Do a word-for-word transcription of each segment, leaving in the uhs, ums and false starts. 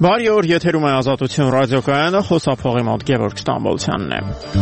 Բարի օր, եթերում է Ազատություն ռադիոկայանը, խոսափողի մոտ Գևորգ Ստամբոլցյանն է։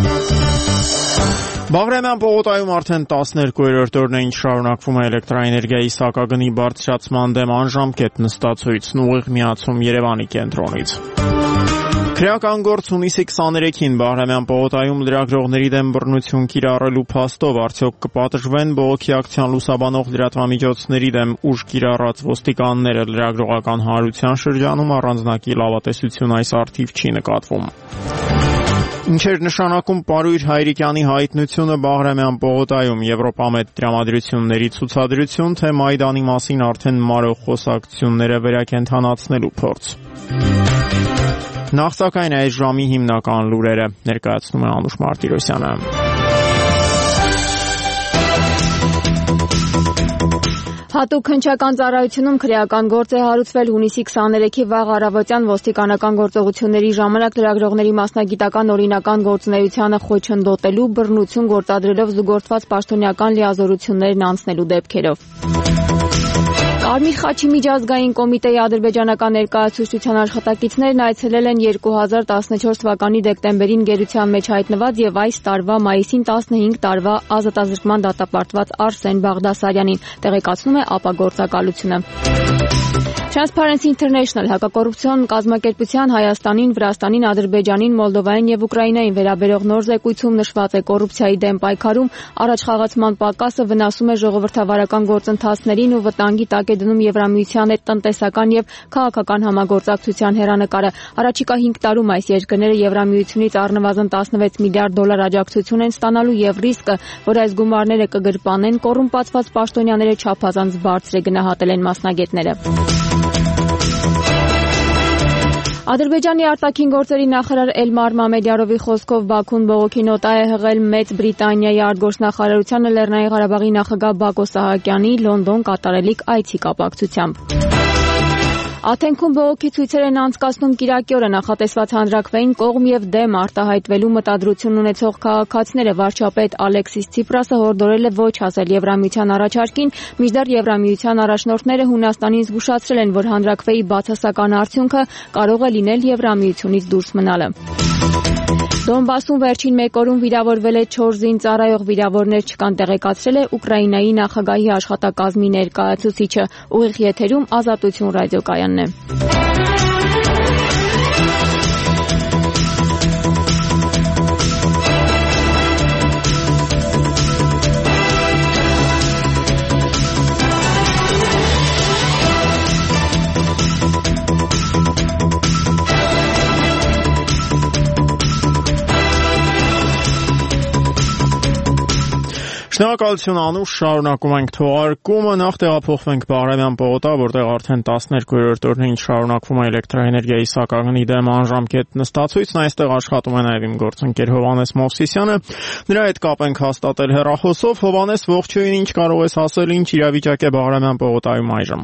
Բաղրամյան պողոտայում արդեն տասներկուերորդ օրն է ինչ շարունակվում է էլեկտրաէներգիայի սակագնի բարձրացման դեմ անժամկետ նստածույցն ուղիղ միացում Երևանի կենտրոնից։ Քրեական գործ հունիսի քսաներեքին Բաղրամյան պողոտայում լրագրողների դեմ բռնություն կիրառելու փաստով արդյոք կպատժվեն բողոքի ակցիան լուսաբանող լրատվամիջոցների դեմ ուժ կիրառած ոստիկանները լրագրողական հանրության շրջանում առանձնակի լավատեսություն այս առթիվ չի նկատվում։ Ինչեր նշանակում Պարույր Հայրիկյանի հայտնությունը Բաղրամյան պողոտայում Եվրոպամետ տրամադրությունների ցուցադրություն, թե Մայդանի մասին արդեն մարող խոսակցությունները վերակենդանացնելու փորձ։ Նախ սակայն այս ժամի հիմնական լուրերը ներկայացնում է Անուշ Մարտիրոսյանը։ Հատուկ հնչական ծառայությունում քրեական գործ է հարուցվել հունիսի քսաներեքի վաղ առավոտյան ոստիկանական գործողությունների ժամանակ լրագրողների մասնագիտական օրինական գործունեությանը խոչընդոտելու, բռնություն գործադրելով զուգորդված պաշտոնյական լիազորություններն անցնելու դեպքերով։ Կարմիր խաչի միջազգային կոմիտեի ադրբեջանական ներկայացուցչության աշխատակիցներն այցելել են երկու հազար տասնչորս թվականի դեկտեմբերին գերության մեջ հայտնված եւ այս տարվա մայիսին տասնհինգ տարվա ազատազրկման դատապարտված Արսեն Բաղդասարյանին, տեղեկացնում է ապագործակալությունը։ Transparency International հակակոռուպցիոն կազմակերպության Հայաստանին, Վրաստանին, Ադրբեջանին, Մոլդովային եւ Ուկրաինային վերաբերող նոր զեկույցում նշված է կոռուպցիայի դեմ պայքարում առաջխաղացման պակասը վնասում է ժողովրդավարական գործընթացներին ու վտանգի տակ է դնում Եվրամիության հետ տնտեսական եւ քաղաքական համագործակցության հեռանկարը։ Առաջիկա հինգ տարում այս երկրները Եվրամիությունից առնվազն տասնվեց միլիարդ դոլար աջակցություն են ստանալու եւ ռիսկը, որ այս գումարները կգրպանեն կոռումպացված պաշտոնյաները չափազանց բարձր է գնահատել են մասնագետները։ Ադրբեջանի արտաքին գործերի նախարար Էլմար Մամեդյարովի խոսքով Բաքուն բողոքի նոտա է հղել Մեծ Բրիտանիայի արտգործնախարարությանը Լեռնային Ղարաբաղի նախագահ Բակո Սահակյանի Լոնդոն կատարելիք այցի կապակցությամբ։ Աթենքում բողոքի ցույցեր են անցկացնում Կիրակի օրը նախատեսված հանրաքվեին կողմ եւ դեմ արտահայտվելու մտադրություն ունեցող քաղաքացիները վարչապետ Ալեքսիս Ցիպրասը հորդորել է ոչ ասել Եվրամիության առաջարկին, մինչդեռ Եվրամիության առաջնորդները Հունաստանին զգուշացրել են, որ հանրաքվեի բացասական արդյունքը կարող է լինել Եվրամիությունից դուրս մնալը։ Դոնբասում վերջին մեկ օրում վիրավորվել է չորս զինծառայող, վիրավորներ չկան, տեղեկացրել է Ուկրաինայի նախագահի աշխատակազմի ներկայացուցիչը։ Ուղիղ եթերում Ազատություն ռադիոկայանն է։ Շնորհակալություն Անուշ, շարունակում ենք թողարկումը, նախ տեղափոխվենք Բաղրամյան պողոտա, որտեղ արդեն տասներկուերորդ օրն է ինչ շարունակվում է էլեկտրաէներգիայի սակագնի դեմ անժամկետ նստածույցն, այստեղ աշխատում է նաև իմ գործընկեր Հովհաննես Մովսիսյանը, նրա հետ կապ ենք հաստատել հեռախոսով։ Հովհաննես, ողջույն, ինչ կարող ես ասել, ինչ իրավիճակ է Բաղրամյան պողոտայում այժմ։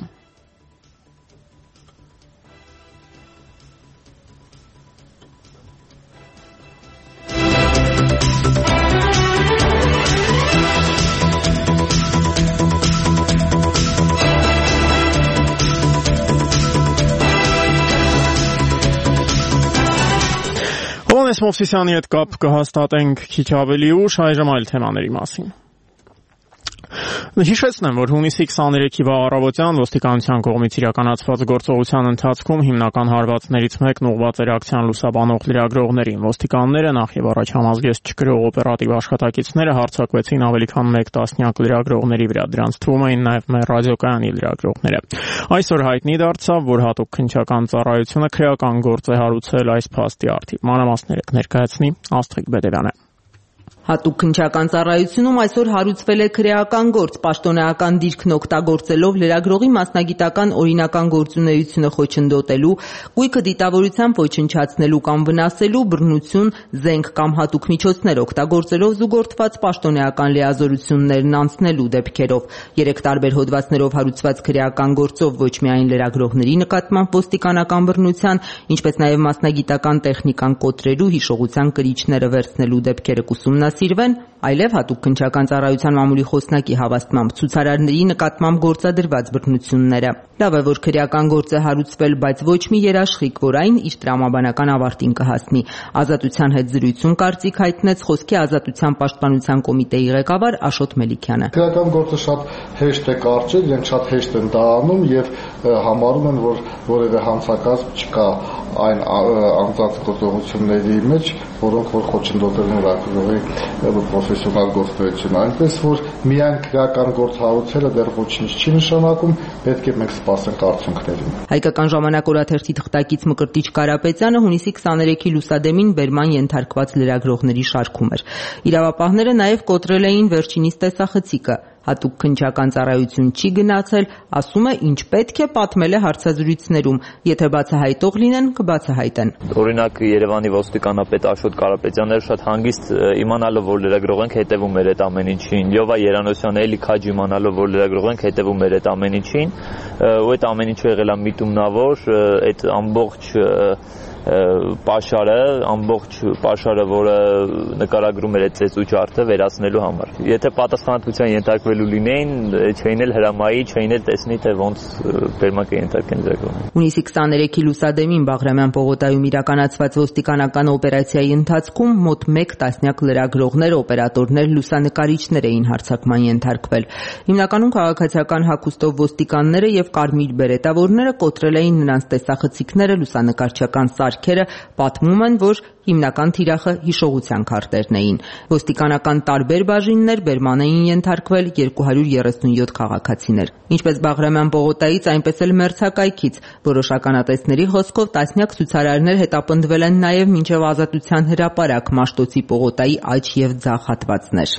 Հովհաննես Մովսիսյանի հետ կապ կհաստատենք քիչ ավելի ուշ, այժմ այլ թեմաների մասին։ Հիշեցնեմ, որ հունիսի քսաներեքի վաղ առավոտյան ոստիկանության կողմից իրականացված գործողության ընթացքում հիմնական հարվածներից մեկն ուղղված էր ակցիան լուսաբանող լրագրողներին։ Ոստիկանները նախ եւ առաջ համազգեստ չկրող օպերատիվ աշխատակիցները հարձակվեցին ավելի քան մեկ տասնյակ լրագրողների վրա, դրանց թվում էին նաև մեր ռադիոկայանի լրագրողները։ Այսօր հայտնի դարձավ, որ հատուկ քննչական ծառայությունը քրեական գործ է հարուցել այս փաստի առթիվ։ Մանրամասները կներկայացնի Աստղիկ Բեդևյանը։ Հատուկ քննչական ծառայությունում այսօր հարուցվել է քրեական գործ, պաշտոնեական դիրքն օգտագործելով լրագրողի մասնագիտական օրինական գործունեությունը խոչընդոտելու, գույքը դիտավորությամբ ոչնչացնելու կամ վնասելու, բռնություն, զենք կամ հատուկ միջոցներ օգտագործելով զուգորդված պաշտոնեական լիազորություններն անցնելու դեպքերով։ Երեք տարբեր հոդվածներով հարուցված քրեական գործով ոչ միայն լրագրողների նկատմամբ ոստիկանական բռնության, ինչպես նաև մասնագիտական տեխնիկան կոտրելու, հիշողության կրիչները վերցնելու դեպքերը կուսումնասիրել ուսումնասիրվեն, այլև հատուկ քննչական ծառայության մամուլի խոսնակի հավաստմամբ ցուցարարների նկատմամբ գործադրված բռնությունները։ Լավ է, որ քրեական գործ է հարուցվել, բայց ոչ մի երաշխիք, որ այն իր տրամաբանական ավարտին կհասնի։ Ազատության հետ զրույցում կարծիք հայտնեց Խոսքի ազատության պաշտպանության կոմիտեի ղեկավար Աշոտ Մելիքյանը։ Քրեական գործը շատ հեշտ է կարճել, իրենք շատ հեշտ են դա անում եւ համարում են, որ որևէ հանցակազմ չկա այն անձանց գործողությունների մեջ, որոնք որ խոչընդոտել են լրագրողի պրոֆեսիոնալ գործունեությունը, այնպես որ միայն քրեական գործ հարուցելը դեռ ոչինչ չի նշանակում, պետք է մենք սպասենք արդյունքներին։ Հայկական ժամանակ օրաթերթի թղթակից Մկրտիչ Կարապետյանը հունիսի քսաներեքի լուսադեմին բերման ենթարկված լրագրողների շարքում էր։ Իրավապահները նաև կոտրել էին վերջինիս տեսախցիկը։ Հատուկ քննչական ծառայություն չի գնացել, ասում է, ինչ պետք է պատմել է հարցազրույցներում, եթե բացահայտող լինեն, կբացահայտեն։ Օրինակ Երևանի ոստիկանապետ Աշոտ Կարապետյանը շատ հանգիստ իմանալով, որ լրագրող ենք, հետևում էր այդ ամեն ինչին։ Լյովա Երանոսյանը էլի քաջ իմանալով, որ լրագրող ենք, հետևում էր այդ ամեն ինչին, ու այդ ամեն ինչը եղել է միտումնավոր, այդ ամբողջ պաշարը, ամբողջ պաշարը, որը նկարագրում էր այդ ծեծու ջարդը վերացնելու համար։ Եթե պատասխանատվության ենթարկվելու լինեին, չէին էլ հրամայի, չէին էլ տեսնի, թե ոնց բերման կենթարկեն լրագրողին։ Հունիսի քսաներեքի լուսադեմին Բաղրամյան պողոտայում իրականացված ոստիկանական օպերացիայի ընթացքում մոտ մեկ տասնյակ լրագրողներ, օպերատորներ, լուսանկարիչներ էին հարձակման ենթարկվել։ Հիմնականում քաղաքացիական հագուստով ոստիկանները եւ կարմիր բերետավորները կոտրել էին նրանց տեսախցիկները, լուսանկարչական սարքերը, պատմում են, որ հիմնական թիրախը հիշողության քարտերն էին։ Ոստիկանական տարբեր բաժիններ բերման էին ենթարկվել երկու հարյուր երեսունյոթ քաղաքացիներ։ Ինչպես Բաղրամյան պողոտայից, այնպես էլ մերձակայքից որոշ ականատեսների խոսքով տասնյակ ցուցարարներ հետապնդվել են նաև մինչև Ազատության հրապարակ Մաշտոցի պողոտայի աջ եւ ձախ հատվածներ։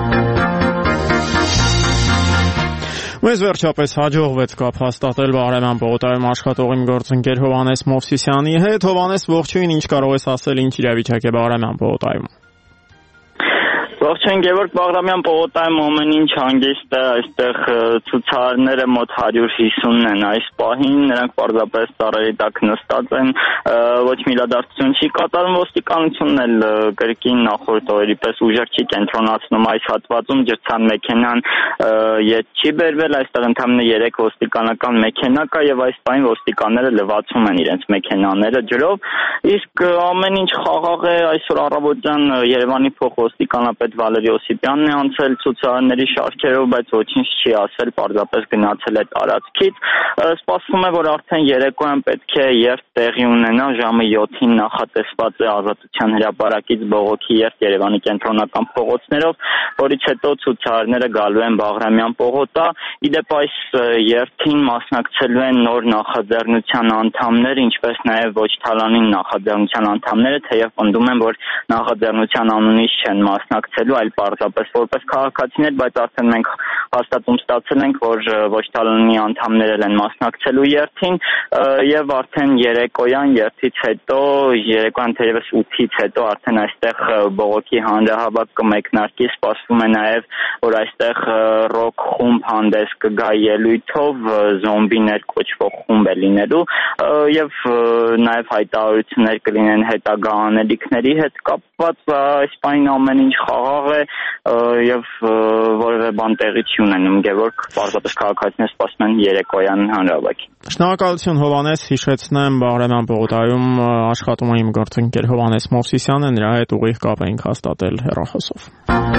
Մեզ վերջապես հաջողվեց կապ հաստատել Բաղրամյան պողոտայում աշխատող իմ գործընկեր Հովհաննես Մովսիսյանի հետ։ Հովհաննես, ողջույն, ինչ կարող ես ասել, ինչ իրավիճակ է Բաղրամյան պողոտայում։ Ողջույն, Գևորգ, Բաղրամյան պողոտայում ամեն ինչ հանգիստ է, այստեղ ցուցարարները մոտ հարյուր հիսուն են այս պահին, նրանք պարզապես ծառերի տակ նստած են, ոչ մի իրադարձություն չի կատարում, ոստիկանությունն էլ կրկին նախորդ օրերի պես ուժեղ չի կենտրոնացնում այս հատվածում, ջրցան մեքենան ետ չի բերվել, այստեղ ընդամենը երեք ոստիկանական մեքենա կա եւ այս պահին ոստիկանները լվացում են իրենց մեքենաները ջրով, իսկ ամեն ինչ խաղաղ է, այսօր առավոտյան Երևանի փոխոստիկանապետ Վալերի Օսիպյանն է անցել ցուցարարների շարքերով, բայց ոչինչ չի ասել, պարզապես գնացել է տարածքից։ Սպասվում է, որ արդեն երեկոյան պետք է երթ տեղի ունենա, ժամը յոթին նախատեսված է Ազատության հրապարակից բողոքի երթ Երևանի կենտրոնական փողոցներով, որից հետո ցուցարարները գալու են Բաղրամյան պողոտա։ Իդեպ այս երթին մասնակցելու են նոր նախաձեռնության անդամներ, ինչպես նաև ոչ թալանին նախաձեռնության անդամները, թեև պնդում են, որ նախաձեռնության անունից չեն մասնակցելու, այլ պարզապես որպես քաղաքացիներ, բայց արդեն մենք հաստատում ստացել ենք, որ ոչ թալանի անդամներ են մասնակցելու երթին եւ արդեն երեկոյան երթից հետո, երեկոյան թերևս ութից հետո արդեն այստեղ բողոքի հանրահավաք կմեկնարկի, սպասվում է նաեւ, որ այստեղ ռոք խումբ հանդես կգա ելույթով, զոմբիներ կոչվող խումբ է լինելու եւ նաեւ հայտարարություններ կլինեն հետագա անելիքների հետ կապված, այս պայն ամեն ինչ խաղաղ է եւ որևէ բան տեղի չի ունենում, Գևորգ, պարզապես քաղաքացիներ սպասում են երեկոյան հանրահավաքին։ Շնորհակալություն Հովհաննես, հիշեցնեմ Բաղրամյան պողոտայում աշխատում է իմ գործընկեր Հովհաննես Մովսիսյանը, նրա հետ ուղիղ կապ ենք հաստատել հեռախոսով։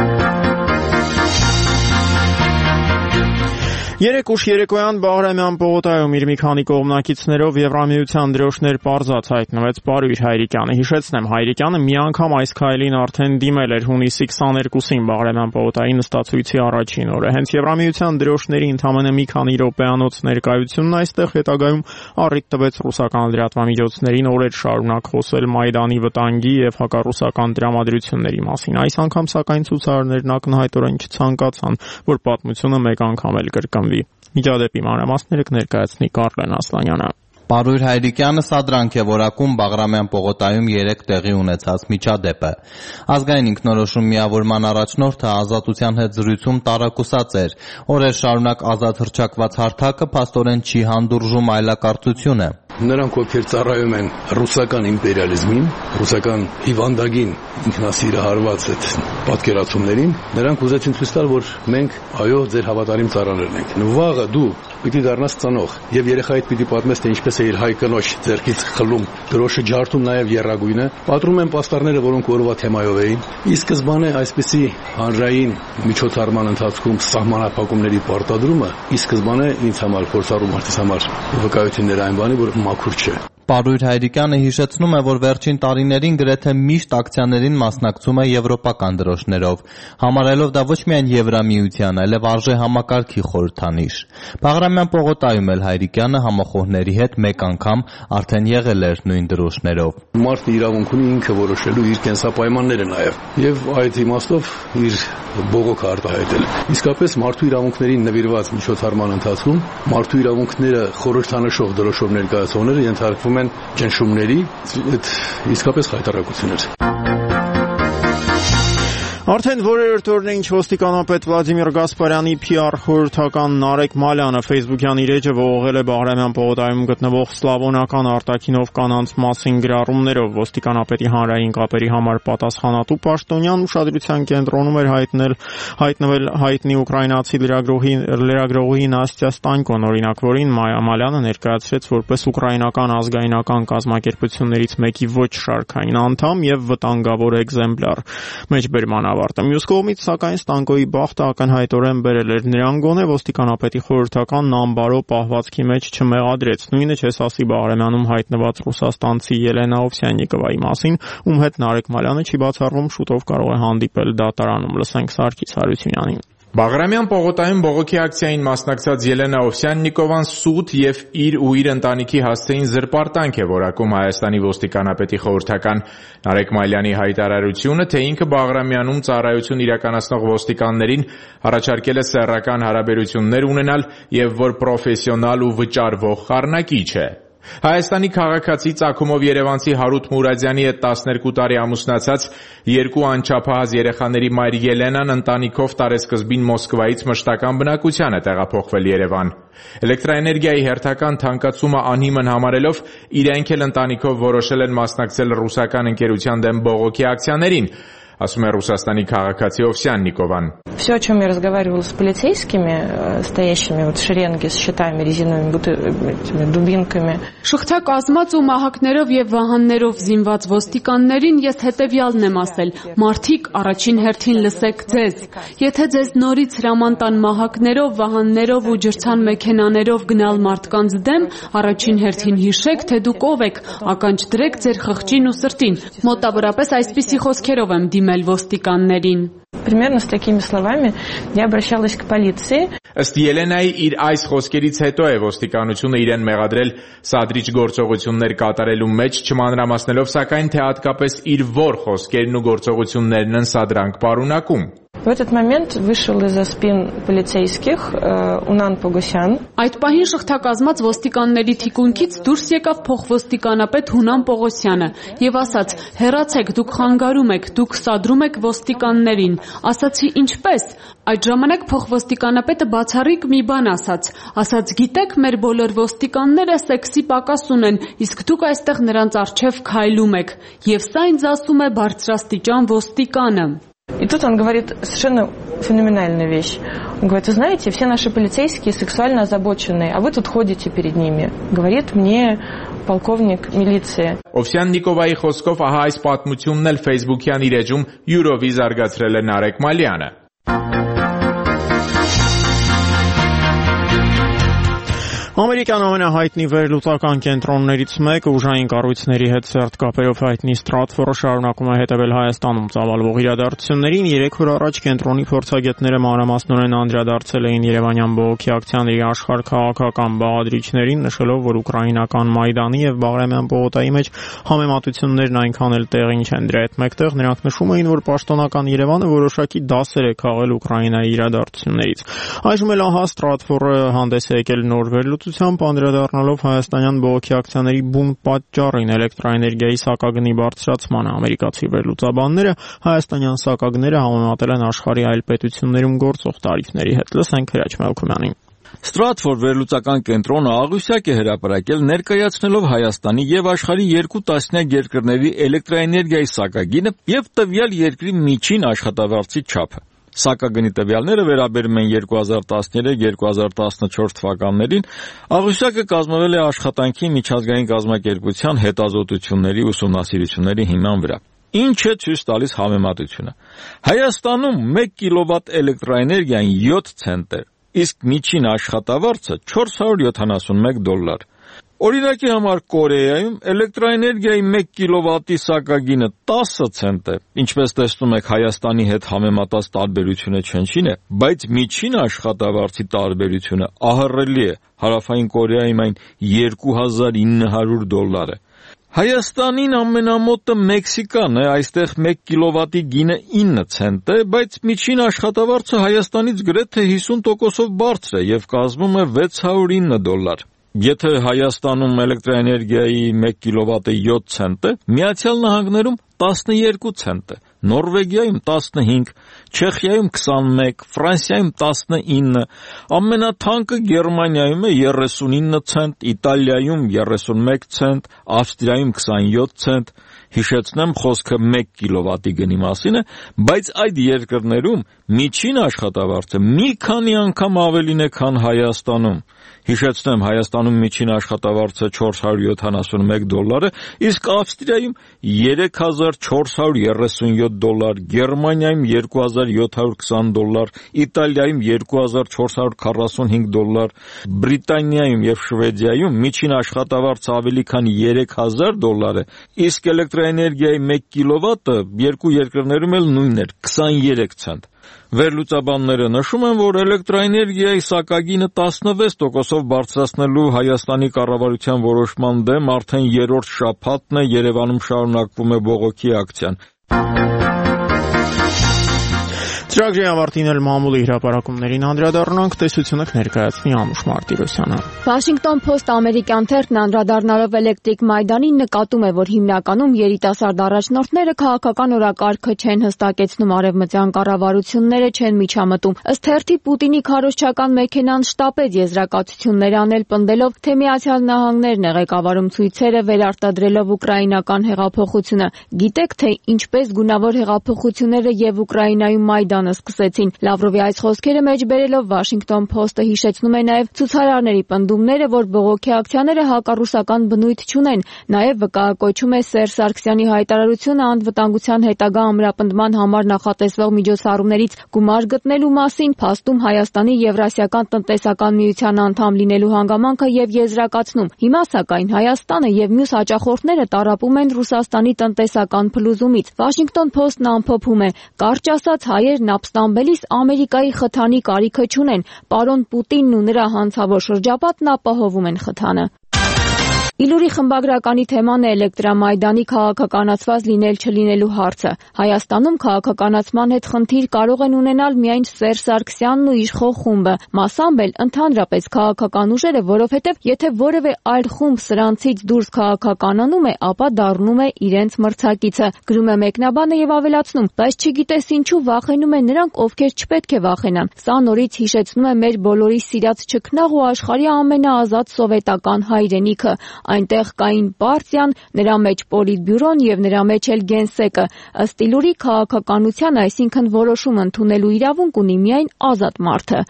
Երեք ուշ երեկոյան Բաղրամյան պողոտայում իր մի քանի կողմնակիցներով Եվրամիության դրոշներ պարզած հայտնվեց Պարույր Հայրիկյանը։ Հիշեցնեմ, Հայրիկյանը մի անգամ այս քայլին արդեն դիմել էր հունիսի քսաներկուսին Բաղրամյան պողոտայի նստացույցի առաջին օրը։ Հենց Եվրամիության դրոշների ընդամենը մի քանի րոպեանոց ներկայությունն այստեղ հետագայում առիթ տվեց ռուսական լրատվամիջոցներին օրեր շարունակ խոսել Մայդանի վտանգի եւ հակառուսական տրամադրությունների մասին։ Այս անգամ սակայն ցուցարարներն ակնհայտորեն չցանկացան, որ պատմությունը մեկ անգամ էլ կրկնվի։ Միջադեպի մանրամասները կներկայացնի Կարլեն Ասլանյանը։ Պարույր Հայրիկյանը սադրանք է որակում Բաղրամյան պողոտայում երեք տեղի ունեցած միջադեպը։ Ազգային ինքնորոշում միավորման առաջնորդը Ազատության հետ զրույցում տարակուսած էր։ Օրեր շարունակ ազատ հռչակված հարթակը փաստորեն չի հանդուրժում այլակարծությունը։ Նրանք, ովքեր ծառայում են ռուսական իմպերիալիզմին, ռուսական հիվանդագին ինքնասիրահարված այդ պատկերացումներին, նրանք ուզեցին ցույց տալ, որ մենք այո, ձեր հավատարիմ ծառաներն ենք։ Վաղը դու պիտի դառնաս ծնող եւ երեխայիդ պիտի պատմես, թե ինչպես է իր հայ կնոջ ձեռքից խլում դրոշը ջարդում նաեւ եռագույնը։ Պատրում են պաստառները, որոնք օրվա թեմայով էին։ Ի սկզբանե այսպիսի հանրային միջոցառման ընթացքում սահմանափակումների պարտադրումը ի սկզբանե ինձ համար փորձառու մարդիս համար վկայություններ այն բանի, որ մաքուր չէ։ Պարույր Հայրիկյանը հիշեցնում է, որ վերջին տարիներին գրեթե միշտ ակցիաներին մասնակցում է եվրոպական դրոշներով, համարելով դա ոչ միայն Եվրամիության, այլև արժե համակարգի խորհրդանիշ։ Բաղրամյան պողոտայում էլ Հայրիկյանը համախոհների հետ մեկ անգամ արդեն եղել էր նույն դրոշներով։ Մարդը իրավունք ունի ինքը որոշելու իր կենսապայմանները նաև, եւ այդ իմաստով իր բողոքը արտահայտել։ Իսկապես մարդու իրավունքներին նվիրված միջոցառման ընթացքում մարդու իրավունքները խորհրդանշող դրոշով ներկայացողները ենթարկվում են ճնշումների, այդ իսկապես խայտառակություն էր։ Արդեն որերորդ օրն է ինչ ոստիկանապետ Վլադիմիր Գասպարյանի Փի Ար խորհրդական Նարեկ Մալյանը Facebook-յան իր էջը ողողել է Բաղրամյան պողոտայում գտնվող սլավոնական արտաքինով կանանց մասին գրառումներով։ Ոստիկանապետի հանրային կապերի համար պատասխանատու պաշտոնյան ուշադրության կենտրոնում էր հայտնել հայտնվել հայտնի ուկրաինացի լրագրողի լրագրողի Նաստյա Ստանկոն, օրինակ որին Մալյանը ներկայացրեց որպես ուկրաինական ազգայնական կազմակերպություններից մեկի ոչ շարքային անդամ եւ վտանգավոր էկզեմպլյար։ Մեջբերման Մյուս կողմից, սակայն Ստանկոյի բախտը ակնհայտորեն բերել էր նրան գոնե ոստիկանապետի խորհրդական նամբարո պահվածքի մեջ չմեղադրեց։ Նույնը չես ասի Բաղրամյանում հայտնված ռուսաստանցի Ելենա Օվսյաննիկովայի մասին, ում հետ Նարեկ Մալյանը չի բացառվում շուտով կարող է հանդիպել դատարանում։ Լսենք Սարգիս Հարությունյանին։ Բաղրամյան պողոտայում բողոքի ակցիային մասնակցած Ելենա Օվսյաննիկովան սուտ եւ իր ու իր ընտանիքի հասցեին զրպարտանք է որակում Հայաստանի ոստիկանապետի խորհրդական Նարեկ Մալյանի հայտարարությունը, թե ինքը Բաղրամյանում ծառայություն իրականացնող ոստիկաններին առաջարկել է սեռական հարաբերություններ ունենալ եւ որ պրոֆեսիոնալ ու վճարվող խառնակիչ է։ Հայաստանի քաղաքացի ծագումով երևանցի Հարութ Մուրադյանի հետ տասներկու տարի ամուսնացած երկու անչափահաս երեխաների մայր Ելենան ընտանիքով տարեսկզբին Մոսկվայից մշտական բնակության է տեղափոխվել Երևան։ Էլեկտրաէներգիայի հերթական թանկացումը անհիմն համարելով իրենք էլ ընտանիքով որոշել են մասնակցել ռուսական ընկերության դեմ բողոքի ակցիաներին, ասում է Ռուսաստանի քաղաքացի Օվսյաննիկովան։ Все, о чем я разговаривала с полицейскими, стоящими вот в шеренге с щитами, резиновыми дубинками. Շղթա կազմած ու մահակներով եւ վահաններով զինված ոստիկաններին ես հետեւյալն եմ ասել. մարդիկ առաջին հերթին լսեք ձեզ։ Եթե ձեզ նորից հրաման տան մահակներով, վահաններով ու ջրցան մեքենաներով գնալ մարդկանց դեմ, առաջին հերթին հիշեք, թե դուք ով եք, ականջ դրեք ձեր խղճին ու սրտին։ Մոտավորապես այսպիսի խոսքերով եմ դիմել ոստիկաններին։ Примерно с такими словами я обращалась к полиции. Ըստ Ելենայի իր այս խոսքերից հետո է ոստիկանությունը իրեն մեղադրել սադրիչ գործողություններ կատարելու մեջ, չմանրամասնելով սակայն թե հատկապես իր որ խոսքերն ու գործողություններն են սադրանք պարունակում։ В этот момент вышел из-за спин полицейских Ունան Պողոսյան. Այդ պահին շղթակազմած ոստիկանների թիկունքից դուրս եկավ փոխոստիկանապետ Հունան Պողոսյանը եւ ասաց. «Հեռացեք, դուք խանգարում եք, դուք սադրում եք ոստիկաններին»։ Ասացի ինչպես։ Այդ ժամանակ փոխոստիկանապետը բացառիկ մի բան ասաց։ Ասաց. «Գիտեք, մեր բոլոր ոստիկանները սեքսի պակաս ունեն, իսկ դուք այստեղ նրանց առջև քայլում եք»։ Եվ սա ինձ ասում է բարձրաստիճան ոստիկանը։ И тут он говорит совершенно феноменальную вещь. Он говорит, вы знаете, все наши полицейские сексуально озабоченные, а вы тут ходите перед ними. Говорит мне полковник милиции. Օվսյաննիկովայի խոսքով ահա այս պատմությունն էլ Facebook-յան իր էջում յուրովի զարգացրել է Նարեկ Մալյանը։ Ամերիկյան ամենահայտնի վերլուծական կենտրոններից մեկը ուժային կառույցների հետ սերտ կապերով հայտնի Stratfor-ը շարունակում է հետևել Հայաստանում ծավալվող իրադարձություններին։ Երեք օր առաջ կենտրոնի փորձագետները մանրամասնորեն անդրադարձել էին Երևանյան բողոքի ակցիաների աշխարհ քաղաքական բաղադրիչներին, նշելով, որ ուկրաինական Մայդանի եւ Բաղրամյան պողոտայի մեջ համեմատություններն այնքան էլ տեղին չեն։ Դրա հետ մեկտեղ նրանք նշում էին, որ պաշտոնական Երևանը որոշակի դասեր է քաղել Ուկրաինայի իրադարձություններից։ Այժմ էլ ահա Stratfor-ը հանդես է եկել նոր վերլուծությամբ անդրադառնալով հայաստանյան բողոքի ակցիաների բուն պատճառին էլեկտրաէներգիայի սակագնի բարձրացմանը։ Ամերիկացի վերլուծաբանները հայաստանյան սակագները համեմատել են աշխարհի այլ պետություններում գործող տարիֆների հետ։ Լսենք Հրաչ Մելքումյանին։ Stratford վերլուծական կենտրոնը աղյուսակ է հրապարակել ներկայացնելով Հայաստանի եւ աշխարհի երկու տասնյակ երկրների էլեկտրաէներգիայի սակագինը եւ տվյալ երկրի միջին աշխատավարձի չափը։ Սակագնի տվյալները վերաբերում են երկու հազար տասներեք երկու հազար տասնչորս թվականներին, աղյուսակը կազմվել է աշխատանքի միջազգային կազմակերպության հետազոտությունների ուսումնասիրությունների հիման վրա։ Ինչ է ցույց տալիս համեմատությունը։ Հայաստանում մեկ կիլովատ էլեկտրաէներգիան յոթ ցենտ է, իսկ միջին աշխատավարձը չորս հարյուր յոթանասունմեկ դոլար։ Օրինակի համար Կորեայում էլեկտրաէներգիայի մեկ կիլովատի սակագինը տասը ցենտ է, ինչպես տեսնում եք Հայաստանի հետ համեմատած տարբերությունը չնչին է, բայց միջին աշխատավարձի տարբերությունը ահռելի է, Հարավային Կորեայում այն երկու հազար ինը հարյուր դոլար է։ Հայաստանին ամենամոտը Մեքսիկան է, այստեղ մեկ կիլովատի գինը ինը ցենտ է, բայց միջին աշխատավարձը Հայաստանից գրեթե հիսուն տոկոսով բարձր է եւ կազմում է վեց հարյուր ինը դոլար։ Եթե Հայաստանում էլեկտրաէներգիայի մեկ կիլովատը յոթ ցենտ է, Միացյալ Նահանգներում տասնյոթ ցենտ է, Նորվեգիայում տասնհինգ, Չեխիայում քսանմեկ, Ֆրանսիայում տասնինը, ամենաթանկը Գերմանիայում է երեսունինը ցենտ, Իտալիայում երեսունմեկ ցենտ, Ավստրիայում քսանյոթ ցենտ։ Հիշեցնեմ, խոսքը մեկ կիլովատի գնի մասին է, բայց այդ երկրներում միջին աշխատավարձը մի քանի անգամ ավելին է, քան Հայաստանում։ Հիշեցնեմ, Հայաստանում միջին աշխատավարձը չորս հարյուր յոթանասունմեկ դոլար է, իսկ Ավստրիայում երեք հազար չորս հարյուր երեսունյոթ դոլար, Գերմանիայում երկու հազար յոթ հարյուր քսան դոլար, Իտալիայում երկու հազար չորս հարյուր քառասունհինգ դոլար, Բրիտանիայում եւ Շվեդիայում միջին աշխատավարձը ավելի քան երեք հազար դոլար է, իսկ էլեկտրաէներգիայի մեկ կիլովատը երկու երկրներում էլ նույնն էր՝ քսաներեք ցենտ։ Վերլուծաբանները նշում են, որ էլեկտրաէներգիայի սակագինը տասնվեց տոկոսով բարձրացնելու Հայաստանի կառավարության որոշման դեմ արդեն երրորդ շաբաթն է Երևանում շարունակվում է բողոքի ակցիան։ Ծրագրի ավարտին էլ մամուլի հրապարակումներին անդրադառնանք, տեսությունը կներկայացնի Անուշ Մարտիրոսյանը։ Washington Post ամերիկյան թերթն անդրադառնալով էլեկտրիկ Մայդանին նկատում է, որ հիմնականում երիտասարդ առաջնորդները քաղաքական օրակարգը չեն հստակեցնում, արևմտյան կառավարությունները չեն միջամտում։ Ըստ թերթի Պուտինի քարոզչական մեքենան շտապեց եզրակացություններ անել, պնդելով, թե Միացյալ Նահանգներն է ղեկավարում ցույցերը վերարտադրելով ուկրաինական հեղափոխությունը։ Գիտեք, թե ինչպես գունավոր հեղափոխությունները եւ Ուկրաինայում Մայդան սկսեցին։ Լավրովի այս խոսքերը մեջբերելով Washington Post-ը հիշեցնում է նաև ցուցարարների պնդումները, որ բողոքի ակցիաները հակառուսական բնույթ չունեն։ Նաև վկայակոչում է Սերժ Սարգսյանի հայտարարությունը անվտանգության հետագա ամրապնդման համար նախատեսվող միջոցառումներից գումար գտնելու մասին, փաստում Հայաստանի Եվրասիական տնտեսական միության անդամ լինելու հանգամանքը եւ եզրակացնում։ Հիմա սակայն Հայաստանը եւ մյուս հաճախորդները տառապում են Ռուսաստանի տնտեսական փլուզումից։ Washington Post-ն ամփոփում է. կարճ ասած, հայերն ապստամբելիս Ամերիկայի խթանի կարիքը չունեն, պարոն Պուտինն ու նրա հանցավոր շրջապատն ապահովում են խթանը։ Իլուրի խմբագրականի թեման է էլեկտրամայդանի քաղաքականացված լինել չլինելու հարցը։ Հայաստանում քաղաքականացման հետ խնդիր կարող են ունենալ միայն Սերժ Սարգսյանն ու իշխող խումբը, մասամբ էլ ընդհանրապես քաղաքական ուժերը, որովհետև եթե որևէ այլ խումբ սրանցից դուրս քաղաքականանում է, ապա դառնում է իրենց մրցակիցը, գրում է մեկնաբանը եւ ավելացնում, բայց չգիտես ինչու վախենում են նրանք, ովքեր չպետք է վախենան։ Սա նորից հիշեցնում է մեր բոլորի սիրած ճգնաղ ու աշխարհի ամենաազատ սովետական հայրենիքը։ Այնտեղ կային պարտիան, նրա մեջ պոլիտբյուրոն եւ նրա մեջ էլ գենսեկը։ Ըստ Իլուրի քաղաքականության, այսինքն որոշում ընդունելու իրավունք ունի միայն ազատ մարդը։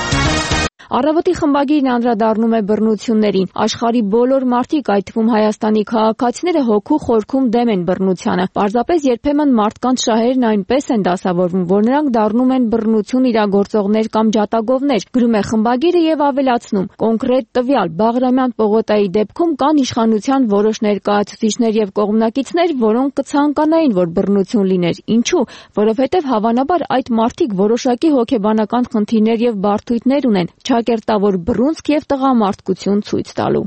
Առավոտի խմբագիրն անդրադառնում է բռնություններին։ Աշխարհի բոլոր մարդիկ, այդ թվում Հայաստանի քաղաքացիները, հոգու խորքում դեմ են բռնությանը։ Պարզապես երբեմն մարդկանց շահերն այնպես են դասավորվում, որ նրանք դառնում են բռնություն իրագործողներ կամ ջատագովներ, գրում է խմբագիրը եւ ավելացնում. կոնկրետ տվյալ Բաղրամյան պողոտայի դեպքում կան իշխանության որոշ ներկայացուցիչներ եւ կողմնակիցներ, որոնք կցանկանային, որ բռնություն լիներ։ Ինչու՞, որովհետեւ հավանաբար այդ մարդիկ որոշակի հոգեբանական խնդիրներ եւ բարդույթներ ունեն, ճակերտավոր բռունցք եւ տղամարդկություն ցույց տալու։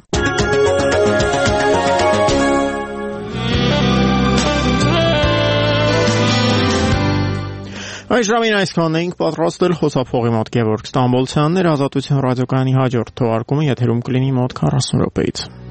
Այս ժամին այսքանն էինք պատրաստել, խոսափողի մոտ Գևորգ Ստամբոլցյանն էր, Ազատություն ռադիոկայանի հաջորդ թողարկումը եթերում կլինի մոտ քառասուն րոպեից։